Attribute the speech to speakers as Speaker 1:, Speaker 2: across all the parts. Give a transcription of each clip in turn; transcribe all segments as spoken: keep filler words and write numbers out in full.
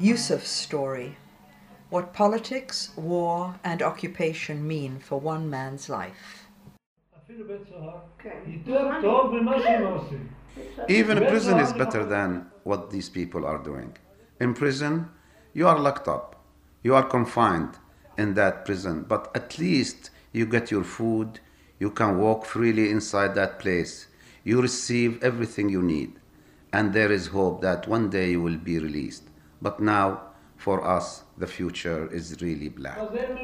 Speaker 1: Yusuf's story. What politics, war, and occupation mean for one man's life.
Speaker 2: Even prison is better than what these people are doing. In prison, you are locked up. You are confined in that prison, but at least you get your food. You can walk freely inside that place. You receive everything you need. And there is hope that one day you will be released. But now, for us, the future is really black.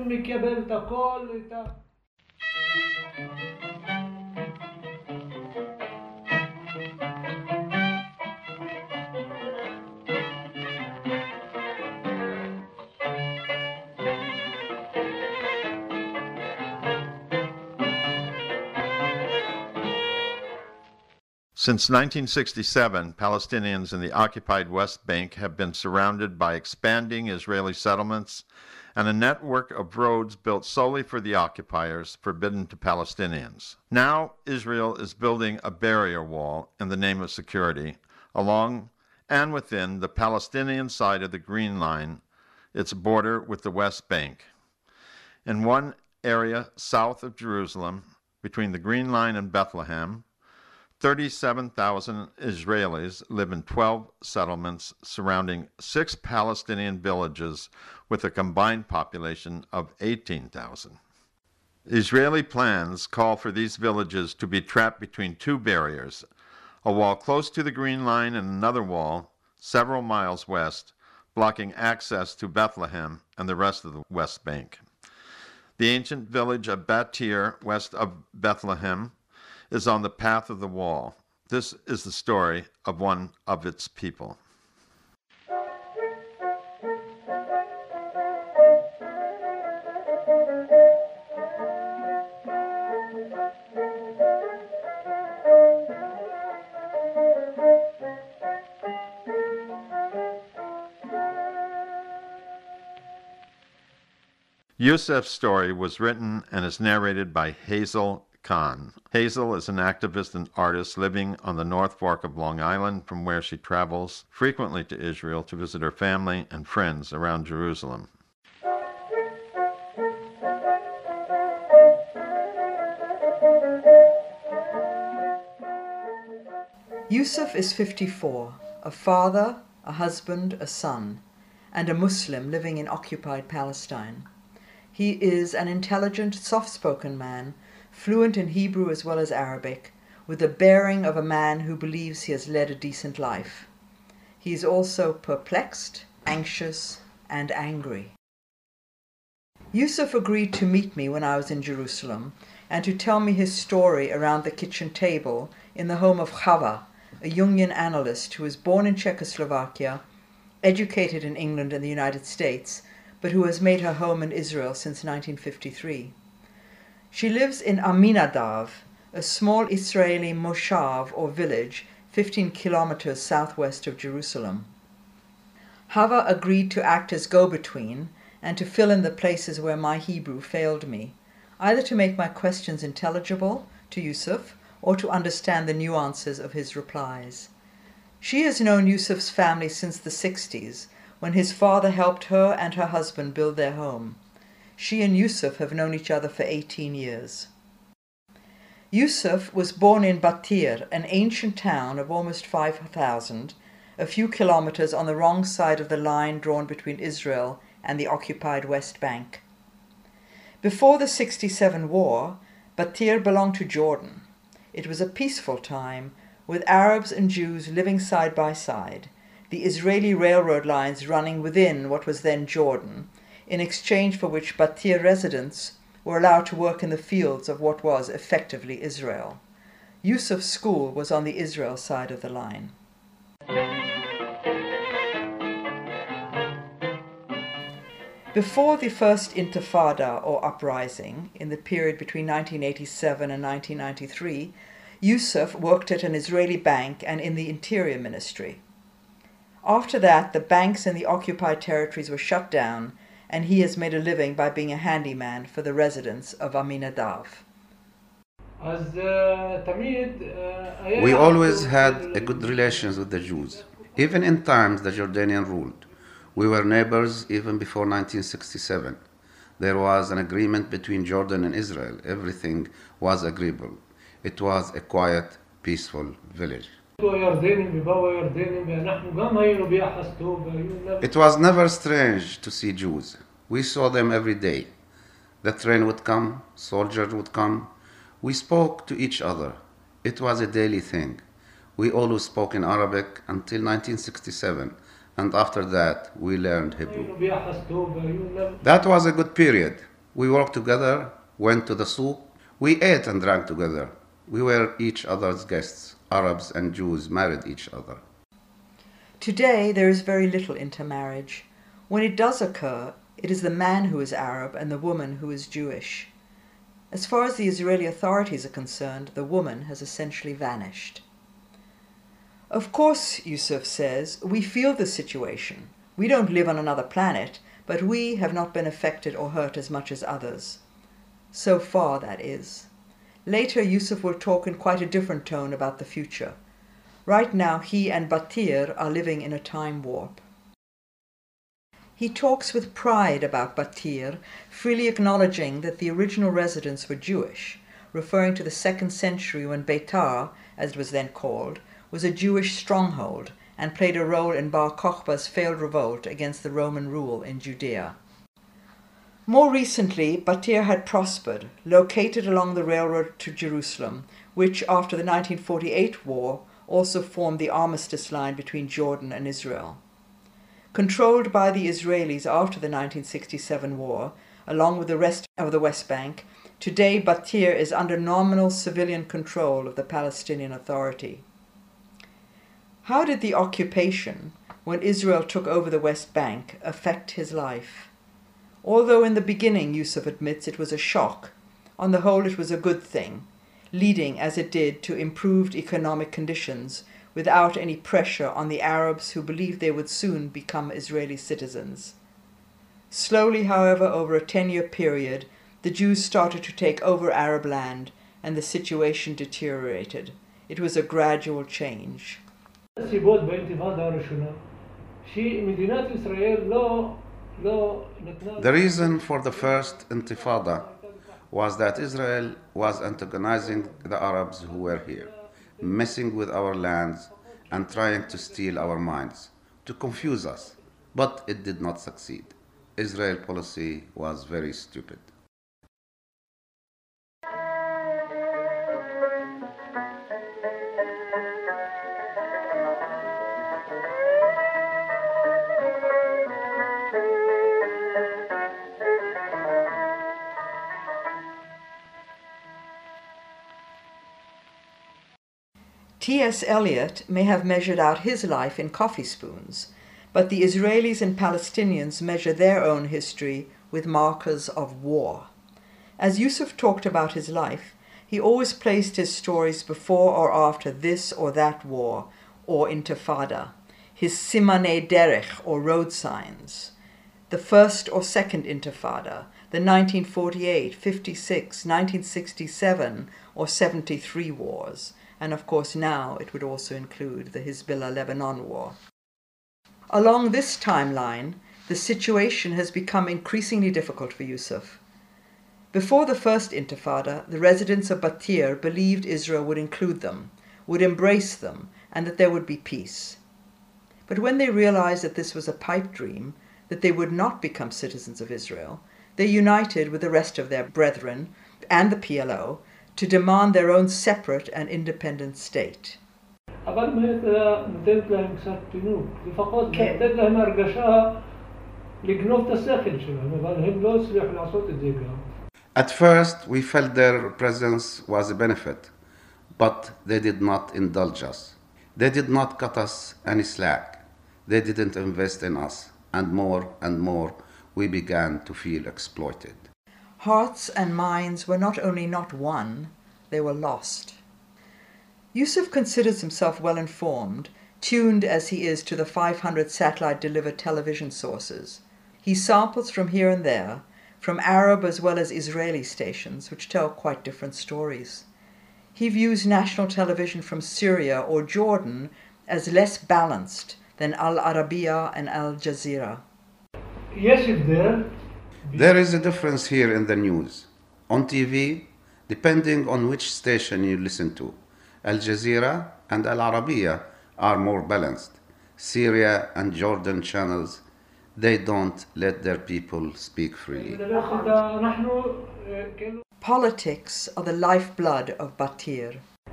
Speaker 3: Since nineteen sixty-seven, Palestinians in the occupied West Bank have been surrounded by expanding Israeli settlements and a network of roads built solely for the occupiers, forbidden to Palestinians. Now, Israel is building a barrier wall in the name of security, along and within the Palestinian side of the Green Line, its border with the West Bank. In one area south of Jerusalem, between the Green Line and Bethlehem, thirty-seven thousand Israelis live in twelve settlements surrounding six Palestinian villages with a combined population of eighteen thousand. Israeli plans call for these villages to be trapped between two barriers, a wall close to the Green Line and another wall several miles west, blocking access to Bethlehem and the rest of the West Bank. The ancient village of Batir, west of Bethlehem, is on the path of the wall. This is the story of one of its people. Yusuf's story was written and is narrated by Hazel Khan. Hazel is an activist and artist living on the North Fork of Long Island, from where she travels frequently to Israel to visit her family and friends around Jerusalem.
Speaker 1: Yusuf is fifty-four, a father, a husband, a son, and a Muslim living in occupied Palestine. He is an intelligent, soft-spoken man, fluent in Hebrew as well as Arabic, with the bearing of a man who believes he has led a decent life. He is also perplexed, anxious, and angry. Yusuf agreed to meet me when I was in Jerusalem and to tell me his story around the kitchen table in the home of Chava, a Jungian analyst who was born in Czechoslovakia, educated in England and the United States, but who has made her home in Israel since nineteen fifty-three. She lives in Aminadav, a small Israeli moshav or village fifteen kilometers southwest of Jerusalem. Hava agreed to act as go-between and to fill in the places where my Hebrew failed me, either to make my questions intelligible to Yusuf or to understand the nuances of his replies. She has known Yusuf's family since the sixties, when his father helped her and her husband build their home. She and Yusuf have known each other for eighteen years. Yusuf was born in Batir, an ancient town of almost five thousand, a few kilometers on the wrong side of the line drawn between Israel and the occupied West Bank. Before the sixty-seven war, Batir belonged to Jordan. It was a peaceful time, with Arabs and Jews living side by side, the Israeli railroad lines running within what was then Jordan, in exchange for which Batir residents were allowed to work in the fields of what was effectively Israel. Yusuf's school was on the Israel side of the line. Before the first Intifada, or uprising, in the period between nineteen eighty-seven and nineteen ninety-three, Yusuf worked at an Israeli bank and in the Interior Ministry. After that, the banks in the occupied territories were shut down, and he has made a living by being a handyman for the residents of Aminadav.
Speaker 2: We always had a good relations with the Jews. Even in times the Jordanian ruled, We were neighbors even before nineteen sixty-seven. There was an agreement between Jordan and Israel. Everything was agreeable. It was a quiet, peaceful village. It was never strange to see Jews. We saw them every day. The train would come, soldiers would come. We spoke to each other. It was a daily thing. We always spoke in Arabic until nineteen sixty-seven, and after that we learned Hebrew. That was a good period. We worked together, went to the souk. We ate and drank together. We were each other's guests. Arabs and Jews married each other.
Speaker 1: Today there is very little intermarriage. When it does occur, it is the man who is Arab and the woman who is Jewish. As far as the Israeli authorities are concerned, the woman has essentially vanished. Of course, Yusuf says, we feel the situation. We don't live on another planet, but we have not been affected or hurt as much as others. So far, that is. Later, Yusuf will talk in quite a different tone about the future. Right now, he and Batir are living in a time warp. He talks with pride about Batir, freely acknowledging that the original residents were Jewish, referring to the second century when Beitar, as it was then called, was a Jewish stronghold and played a role in Bar Kokhba's failed revolt against the Roman rule in Judea. More recently, Batir had prospered, located along the railroad to Jerusalem, which after the nineteen forty-eight war also formed the armistice line between Jordan and Israel. Controlled by the Israelis after the nineteen sixty-seven war, along with the rest of the West Bank, today Batir is under nominal civilian control of the Palestinian Authority. How did the occupation, when Israel took over the West Bank, affect his life? Although in the beginning, Yusuf admits, it was a shock, on the whole it was a good thing, leading, as it did, to improved economic conditions without any pressure on the Arabs who believed they would soon become Israeli citizens. Slowly, however, over a ten-year period, the Jews started to take over Arab land, and the situation deteriorated. It was a gradual change.
Speaker 2: The reason for the first intifada was that Israel was antagonizing the Arabs who were here, messing with our lands and trying to steal our minds, to confuse us. But it did not succeed. Israel's policy was very stupid.
Speaker 1: T S Eliot may have measured out his life in coffee spoons, but the Israelis and Palestinians measure their own history with markers of war. As Yusuf talked about his life, he always placed his stories before or after this or that war, or intifada, his simanei derech, or road signs, the first or second intifada, the nineteen forty-eight, fifty-six, nineteen sixty-seven, or seventy-three wars, and of course now it would also include the Hezbollah-Lebanon war. Along this timeline, the situation has become increasingly difficult for Yusuf. Before the first intifada, the residents of Batir believed Israel would include them, would embrace them, and that there would be peace. But when they realized that this was a pipe dream, that they would not become citizens of Israel, they united with the rest of their brethren and the P L O to demand their own separate and independent state.
Speaker 2: At first, we felt their presence was a benefit, but they did not indulge us. They did not cut us any slack. They didn't invest in us, and more and more we began to feel exploited.
Speaker 1: Hearts and minds were not only not won, they were lost. Yusuf considers himself well informed, tuned as he is to the five hundred satellite-delivered television sources. He samples from here and there, from Arab as well as Israeli stations, which tell quite different stories. He views national television from Syria or Jordan as less balanced than Al Arabiya and Al Jazeera.
Speaker 4: يشف there.
Speaker 2: There is a difference here in the news. On T V, depending on which station you listen to, Al Jazeera and Al Arabiya are more balanced. Syria and Jordan channels, they don't let their people speak freely.
Speaker 1: Politics are the lifeblood of Batir.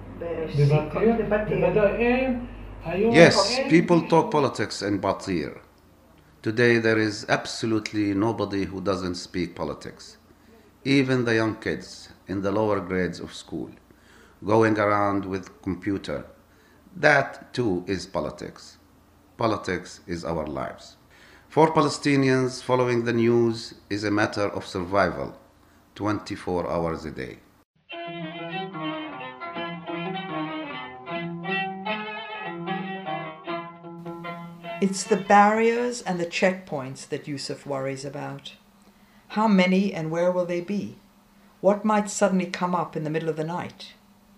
Speaker 2: Yes, people talk politics in Batir. Today there is absolutely nobody who doesn't speak politics. Even the young kids in the lower grades of school, going around with computer. That too is politics. Politics is our lives. For Palestinians, following the news is a matter of survival, twenty-four hours a day.
Speaker 1: It's the barriers and the checkpoints that Yusuf worries about. How many and where will they be? What might suddenly come up in the middle of the night?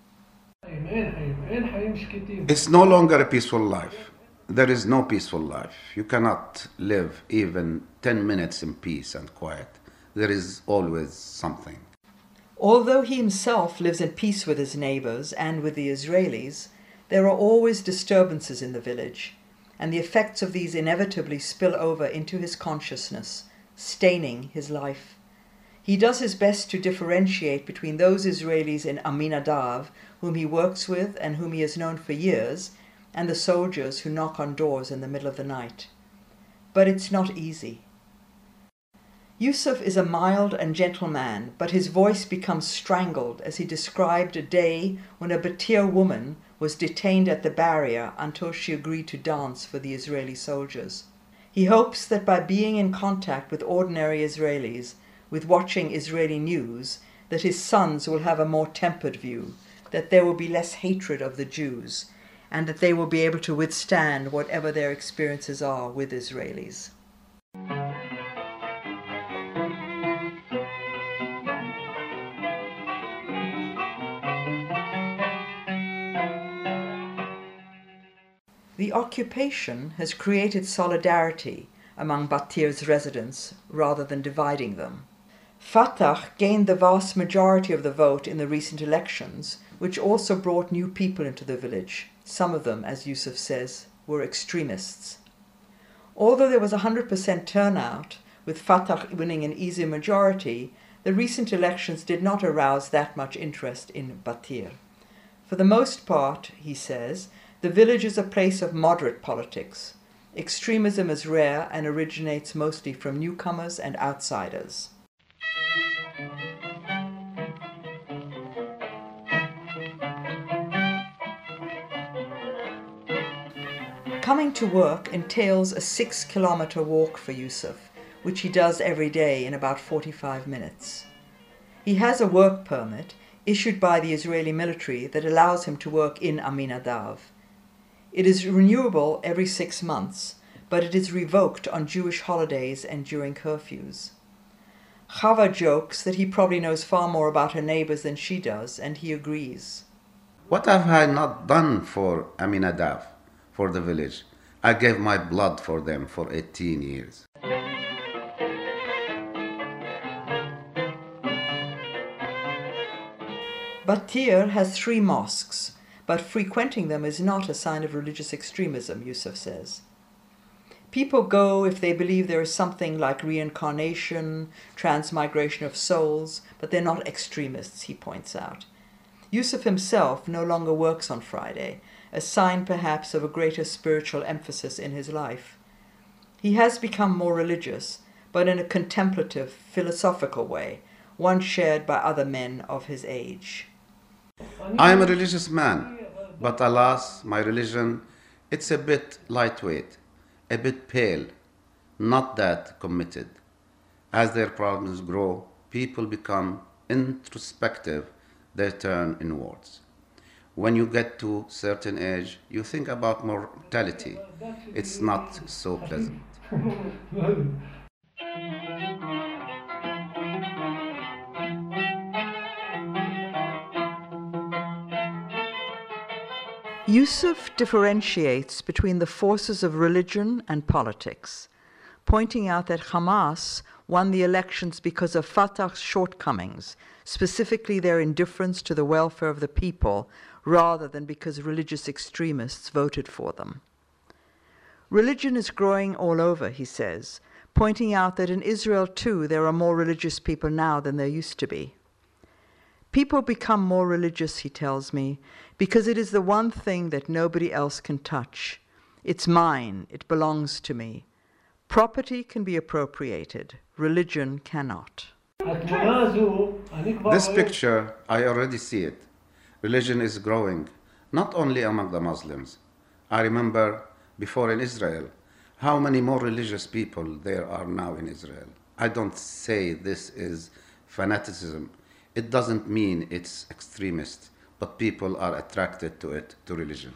Speaker 2: It's no longer a peaceful life. There is no peaceful life. You cannot live even ten minutes in peace and quiet. There is always something.
Speaker 1: Although he himself lives in peace with his neighbors and with the Israelis, there are always disturbances in the village, and the effects of these inevitably spill over into his consciousness, staining his life. He does his best to differentiate between those Israelis in Aminadav, whom he works with and whom he has known for years, and the soldiers who knock on doors in the middle of the night. But it's not easy. Yusuf is a mild and gentle man, but his voice becomes strangled as he described a day when a Batir woman was detained at the barrier until she agreed to dance for the Israeli soldiers. He hopes that by being in contact with ordinary Israelis, with watching Israeli news, that his sons will have a more tempered view, that there will be less hatred of the Jews, and that they will be able to withstand whatever their experiences are with Israelis. The occupation has created solidarity among Batir's residents rather than dividing them. Fatah gained the vast majority of the vote in the recent elections, which also brought new people into the village. Some of them, as Yusuf says, were extremists. Although there was a one hundred percent turnout, with Fatah winning an easy majority, the recent elections did not arouse that much interest in Batir. For the most part, he says, the village is a place of moderate politics. Extremism is rare and originates mostly from newcomers and outsiders. Coming to work entails a six-kilometer walk for Yusuf, which he does every day in about forty-five minutes. He has a work permit issued by the Israeli military that allows him to work in Aminadav. It is renewable every six months, but it is revoked on Jewish holidays and during curfews. Chava jokes that he probably knows far more about her neighbors than she does, and he agrees.
Speaker 2: What have I not done for Aminadav, for the village? I gave my blood for them for eighteen years.
Speaker 1: Batir has three mosques, but frequenting them is not a sign of religious extremism, Yusuf says. People go if they believe there is something like reincarnation, transmigration of souls, but they're not extremists, he points out. Yusuf himself no longer works on Friday, a sign perhaps of a greater spiritual emphasis in his life. He has become more religious, but in a contemplative, philosophical way, one shared by other men of his age.
Speaker 2: I am a religious man, but alas, my religion, it's a bit lightweight, a bit pale, not that committed. As their problems grow, people become introspective, they turn inwards. When you get to a certain age, you think about mortality. It's not so pleasant.
Speaker 1: Yusuf differentiates between the forces of religion and politics. pointing out that Hamas won the elections because of Fatah's shortcomings, specifically their indifference to the welfare of the people, rather than because religious extremists voted for them. Religion is growing all over, he says, pointing out that in Israel too there are more religious people now than there used to be. People become more religious, he tells me, because it is the one thing that nobody else can touch. It's mine, it belongs to me. Property can be appropriated, religion cannot.
Speaker 2: This picture, I already see it. Religion is growing, not only among the Muslims. I remember before in Israel, how many more religious people there are now in Israel. I don't say this is fanaticism. It doesn't mean it's extremist, but people are attracted to it, to religion.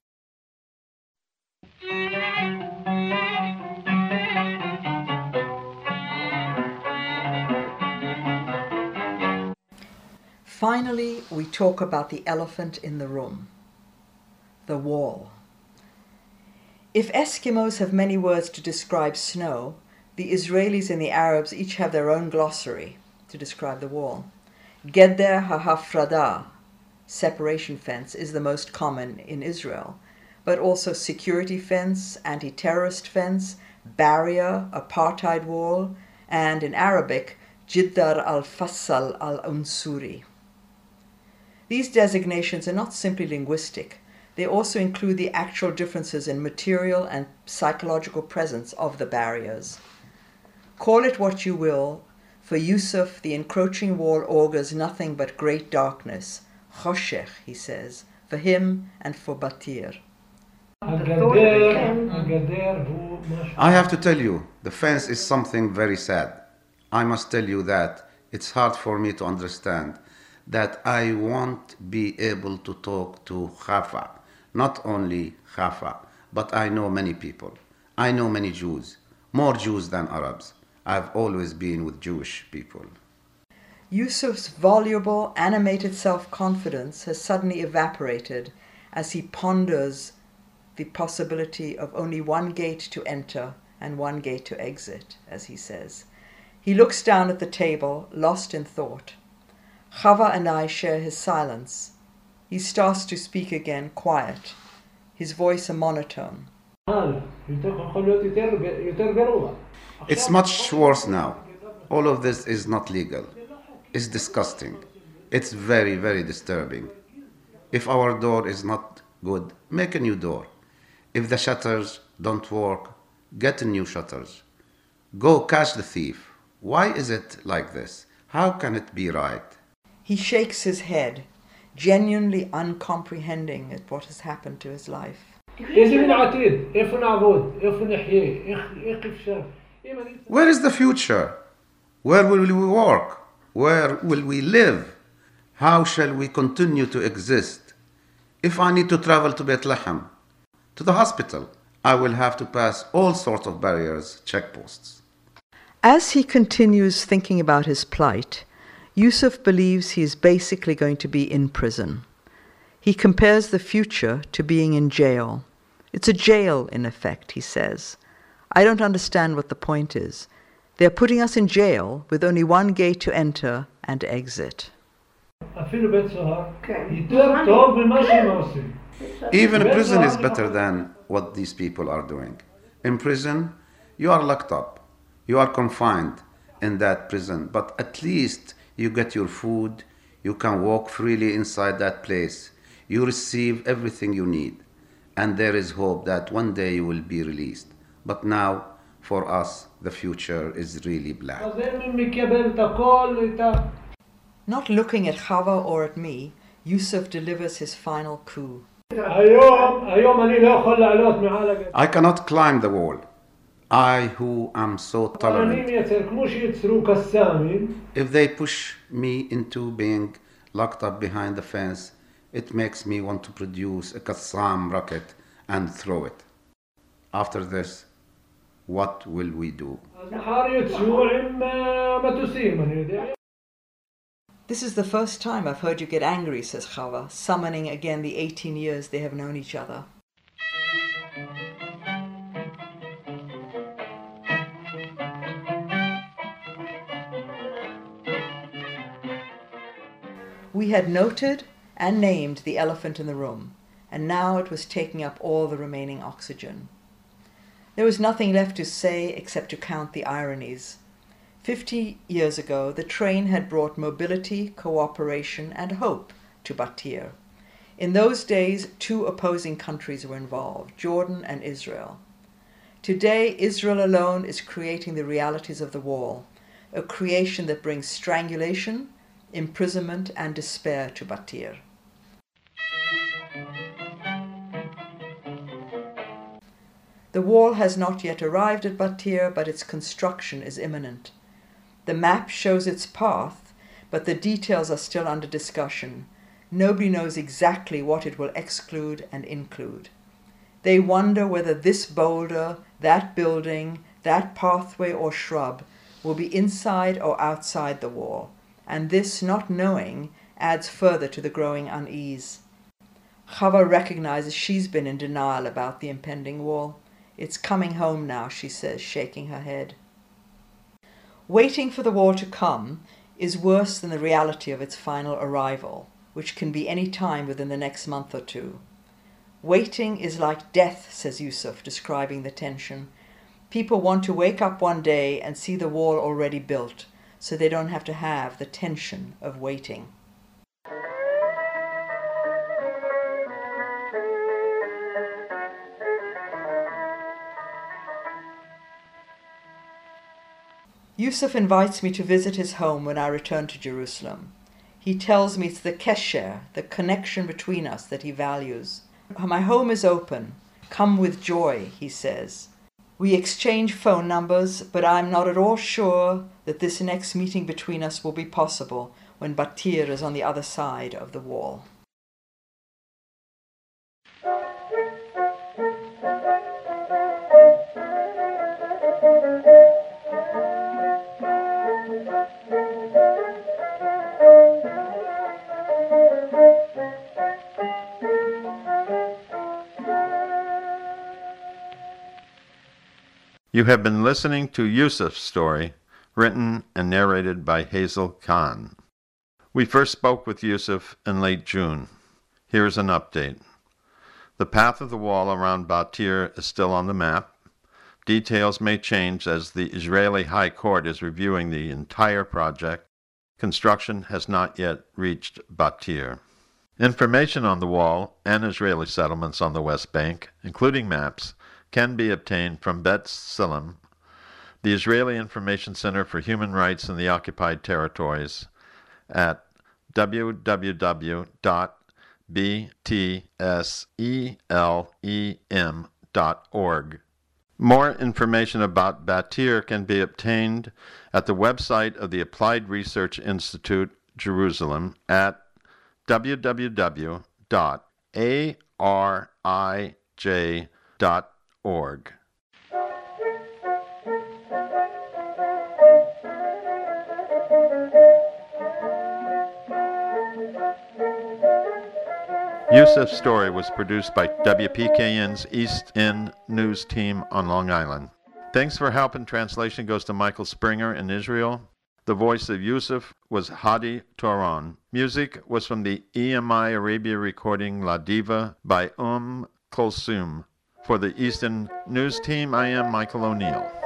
Speaker 1: Finally, we talk about the elephant in the room, the wall. If Eskimos have many words to describe snow, the Israelis and the Arabs each have their own glossary to describe the wall. Geder ha'hafrada, separation fence, is the most common in Israel, but also security fence, anti-terrorist fence, barrier, apartheid wall, and in Arabic, Jiddar al-Fassal al-Unsuri. These designations are not simply linguistic. They also include the actual differences in material and psychological presence of the barriers. Call it what you will, for Yusuf, the encroaching wall augurs nothing but great darkness, choshech, he says, for him and for Batir.
Speaker 2: I have to tell you, the fence is something very sad. I must tell you that it's hard for me to understand that I won't be able to talk to Khafa. Not only Khafa, but I know many people. I know many Jews, more Jews than Arabs. I've always been with Jewish people.
Speaker 1: Yusuf's voluble, animated self-confidence has suddenly evaporated as he ponders the possibility of only one gate to enter and one gate to exit, as he says. He looks down at the table, lost in thought. Chava and I share his silence. He starts to speak again, quiet, his voice a monotone.
Speaker 2: It's much worse now. All of this is not legal. It's disgusting. It's very, very disturbing. If our door is not good, make a new door. If the shutters don't work, get new shutters. Go catch the thief. Why is it like this? How can it be right?
Speaker 1: He shakes his head, genuinely uncomprehending at what has happened to his life.
Speaker 2: Where is the future? Where will we work? Where will we live? How shall we continue to exist? If I need to travel to Bethlehem, to the hospital, I will have to pass all sorts of barriers, checkposts.
Speaker 1: As he continues thinking about his plight, Yusuf believes he is basically going to be in prison. He compares the future to being in jail. It's a jail, in effect, he says. I don't understand what the point is. They're putting us in jail with only one gate to enter and exit.
Speaker 2: Even prison is better than what these people are doing. In prison, you are locked up. You are confined in that prison, but at least you get your food, you can walk freely inside that place, you receive everything you need, and there is hope that one day you will be released. But now, for us, the future is really black.
Speaker 1: Not looking at Chava or at me, Yusuf delivers his final coup.
Speaker 2: I cannot climb the wall. I, who am so tolerant, if they push me into being locked up behind the fence, it makes me want to produce a Qassam rocket and throw it. After this, what will we do?
Speaker 1: This is the first time I've heard you get angry, says Chava, summoning again the eighteen years they have known each other. We had noted and named the elephant in the room, and now it was taking up all the remaining oxygen. There was nothing left to say except to count the ironies. Fifty years ago, the train had brought mobility, cooperation, and hope to Batir. In those days, two opposing countries were involved, Jordan and Israel. Today, Israel alone is creating the realities of the wall, a creation that brings strangulation, imprisonment, and despair to Batir. The wall has not yet arrived at Batir, but its construction is imminent. The map shows its path, but the details are still under discussion. Nobody knows exactly what it will exclude and include. They wonder whether this boulder, that building, that pathway or shrub will be inside or outside the wall, and this, not knowing, adds further to the growing unease. Chava recognizes she's been in denial about the impending wall. It's coming home now, she says, shaking her head. Waiting for the wall to come is worse than the reality of its final arrival, which can be any time within the next month or two. Waiting is like death, says Yusuf, describing the tension. People want to wake up one day and see the wall already built, so they don't have to have the tension of waiting. Yusuf invites me to visit his home when I return to Jerusalem. He tells me it's the kesher, the connection between us, that he values. My home is open. Come with joy, he says. We exchange phone numbers, but I'm not at all sure that this next meeting between us will be possible when Batir is on the other side of the wall.
Speaker 3: You have been listening to Yusuf's story, written and narrated by Hazel Khan. We first spoke with Yusuf in late June. Here is an update. The path of the wall around Batir is still on the map. Details may change as the Israeli High Court is reviewing the entire project. Construction has not yet reached Batir. Information on the wall and Israeli settlements on the West Bank, including maps, can be obtained from Bet Tselem, the Israeli Information Center for Human Rights in the Occupied Territories, at w w w dot b t selem dot org. More information about Batir can be obtained at the website of the Applied Research Institute, Jerusalem, at w w w dot a r i j dot org. Yusuf's story was produced by W P K N's East End News team on Long Island. Thanks for help in translation goes to Michael Springer in Israel. The voice of Yusuf was Hadi Toron. Music was from the E M I Arabia recording La Diva by Um Kulsum. For the Eastern News Team, I am Michael O'Neill.